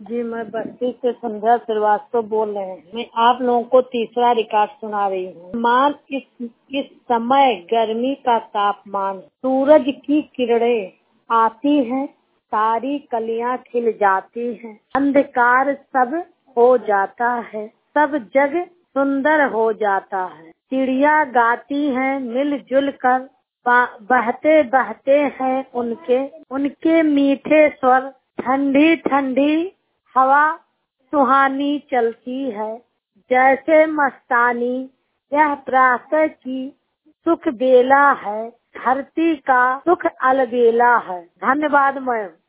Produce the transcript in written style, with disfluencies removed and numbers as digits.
जी, मैं बस्ती से संध्या श्रीवास्तव बोल रहे हैं। मैं आप लोगों को तीसरा रिकॉर्ड सुना रही हूँ। मान इस समय गर्मी का तापमान, सूरज की किरणें आती हैं, सारी कलियां खिल जाती हैं, अंधकार सब हो जाता है, सब जग सुंदर हो जाता है, चिड़िया गाती हैं मिलजुल कर, बहते बहते हैं उनके मीठे स्वर, ठंडी ठंडी हवा सुहानी चलती है, जैसे मस्तानी यह प्रातः की सुख बेला है, धरती का सुख अलबेला है। धन्यवाद मैम।